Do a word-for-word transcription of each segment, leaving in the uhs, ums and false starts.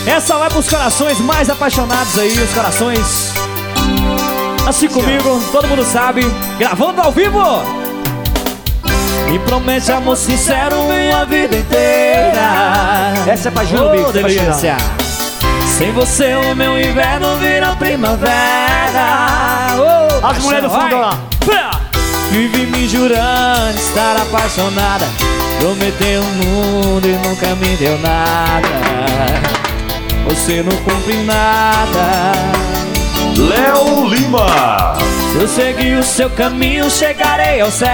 Essa vai pros corações mais apaixonados aí, os corações assim comigo, todo mundo sabe, gravando ao vivo. Me promete amor sincero uma vida inteira. Essa é pra Júlio Bix, oh, delícia. Sem você o meu inverno vira primavera. Oh, as mulheres do fundo lá. Vive me jurando estar apaixonada. Prometeu o mundo e nunca me deu nada. Você não cumpre nada. Léo Lima. Se eu seguir o seu caminho, chegarei ao céu.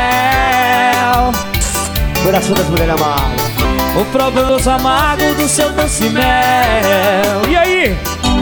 Coração das mulheres amadas. O problema amargo do seu doce mel. E aí?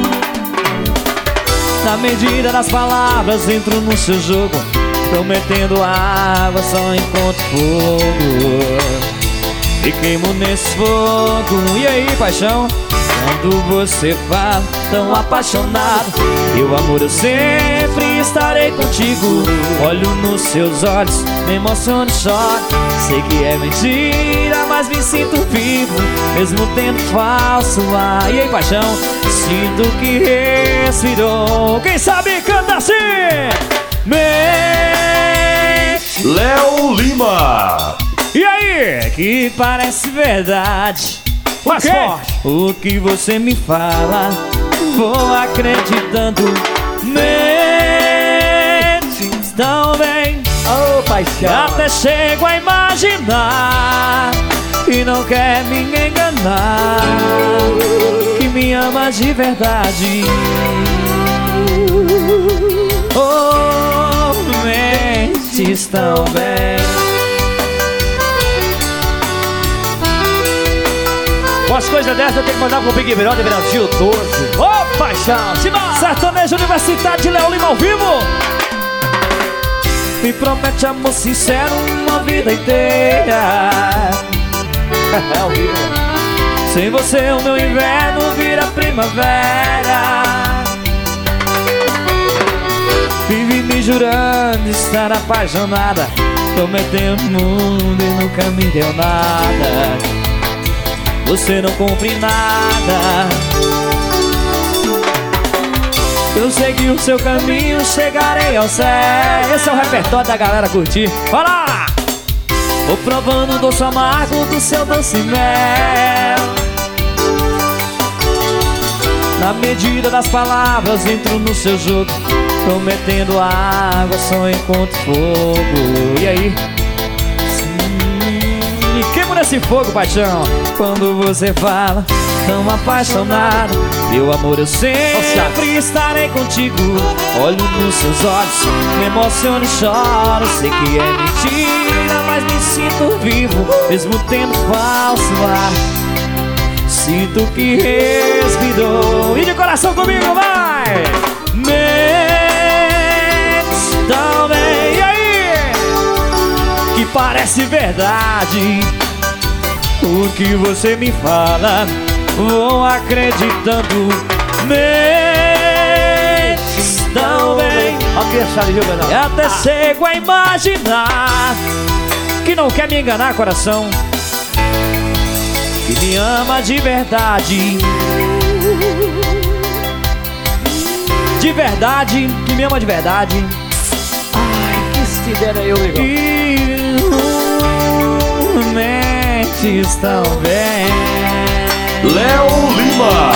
Na medida das palavras entro no seu jogo. Prometendo água, só encontro fogo. E queimo nesse fogo. E aí, paixão? Quando você fala tão apaixonado, meu amor, eu sempre estarei contigo. Olho nos seus olhos, me emociono e choro. Sei que é mentira, mas me sinto vivo, mesmo tempo falso. Ah, e aí, paixão? Sinto que respirou. Quem sabe canta assim? Léo Lima. E aí? Que parece verdade. Mais forte. O que você me fala, vou acreditando. Mentes tão bem. Ô, oh, paixão. Até chego a imaginar que não quer me enganar, que me ama de verdade. Oh, mentes tão bem. Umas coisas dessas eu tenho que mandar pro Big Brother Brasil doze. Ô, oh, paixão, se vai. Sertanejo Universitário de Léo Lima ao vivo. Me promete amor sincero uma vida inteira. É ao vivo. Sem você o meu inverno vira primavera. Vive me jurando estar apaixonada. Prometeu o mundo e nunca me deu nada. Você não cumpre nada. Eu segui o seu caminho, chegarei ao céu. Esse é o repertório da galera curtir. Vai lá! Vou provando o doce amargo do seu doce mel. Na medida das palavras entro no seu jogo. Prometendo água, só encontro fogo. E aí? Me queimo nesse fogo, paixão. Quando você fala tão apaixonado, meu amor, eu sempre estarei contigo. Olho nos seus olhos, me emociono e choro. Sei que é mentira, mas me sinto vivo, mesmo tempo falso. Ah, sinto que respirou. E de coração comigo, vai! Mentes tão bem. E aí? Que parece verdade o que você me fala, vou acreditando. Mentes tão bem. E até chego a imaginar que não quer me enganar, coração, que me ama de verdade. De verdade, que me ama de verdade. Ai, que se dera eu, legal. E uh, mentes tão bem. Léo Lima.